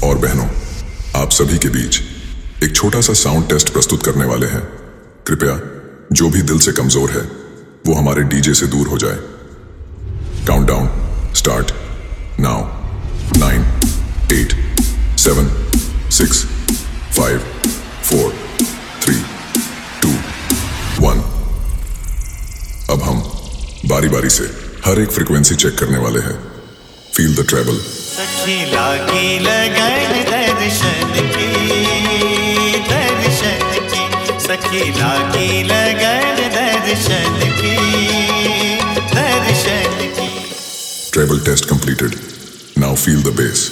और बहनों, आप सभी के बीच एक छोटा सा साउंड टेस्ट प्रस्तुत करने वाले हैं। कृपया जो भी दिल से कमजोर है वो हमारे डीजे से दूर हो जाए। Countdown start now. 9, 8, 7, 6, 5, 4, 3, 2, 1। अब हम बारी बारी से हर एक फ्रीक्वेंसी चेक करने वाले हैं। Feel the treble. सखी लागी लगन दर्शन की, सखी लागी लगन दर्शन की। Treble test completed. Now feel the bass.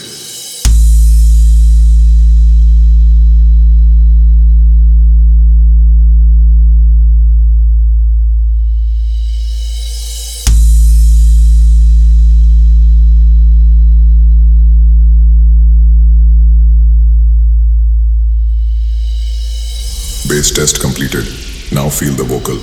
Bass test completed. Now feel the vocal.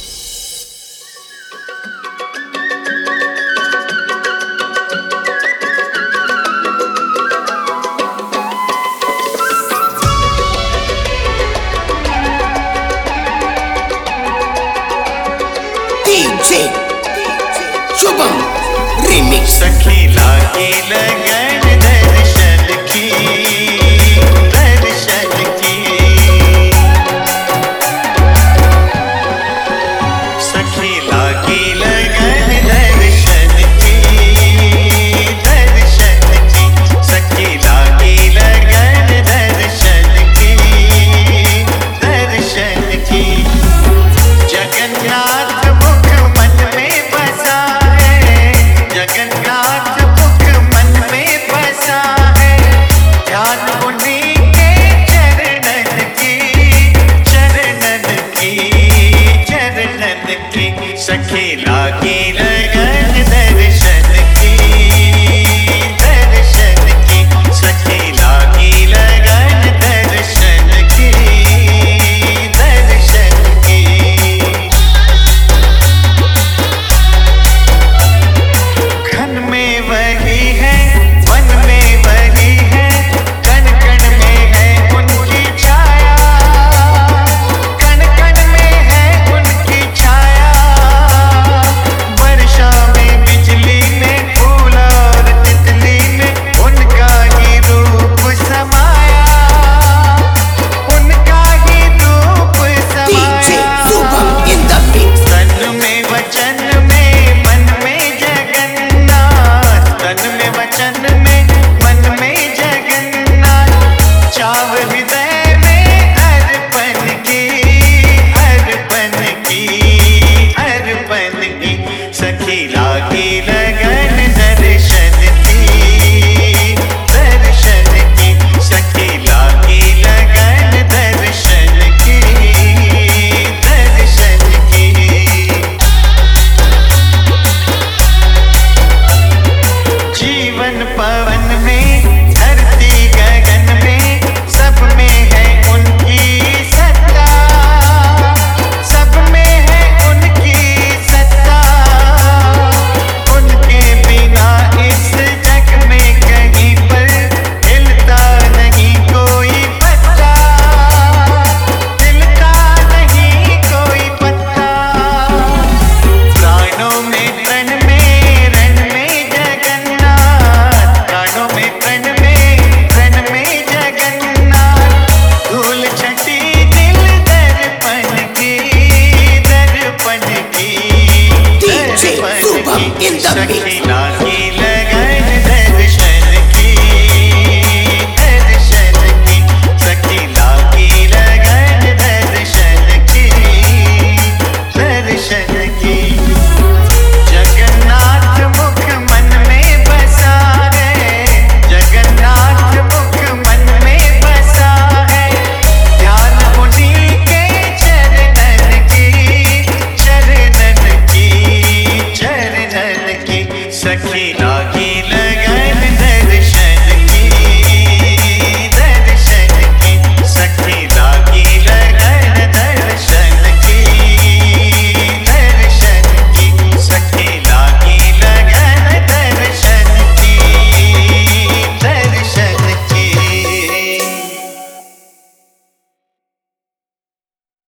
DJ Shubham Remix. सखी लागी लगन दर्शन की, सखी लागी लगन दर्शन की, सखी लागी लगन दर्शन की। घन में वही है, वन में वही है, कण कण में है उनकी छाया, कण कण में है उनकी छाया। वचन